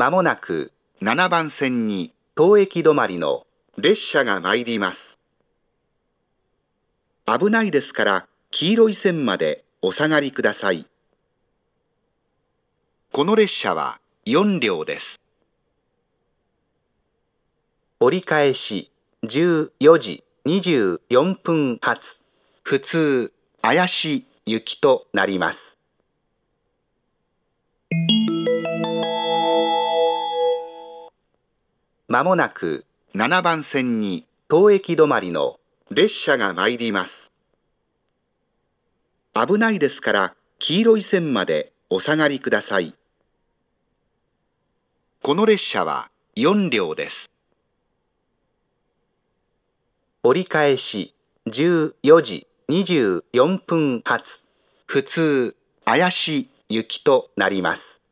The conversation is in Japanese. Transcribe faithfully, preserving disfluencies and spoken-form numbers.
まもなくななばん線に当駅止まりの列車が参ります。危ないですから黄色い線までお下がりください。この列車はよんりょうです。折り返しじゅうよじにじゅうよんぷん発普通綾市行きとなります。まもなくななばん線に当駅止まりの列車が参ります。危ないですから黄色い線までお下がりください。この列車はよんりょうです。折り返しじゅうよじにじゅうよんぷん発普通綾市行きとなります。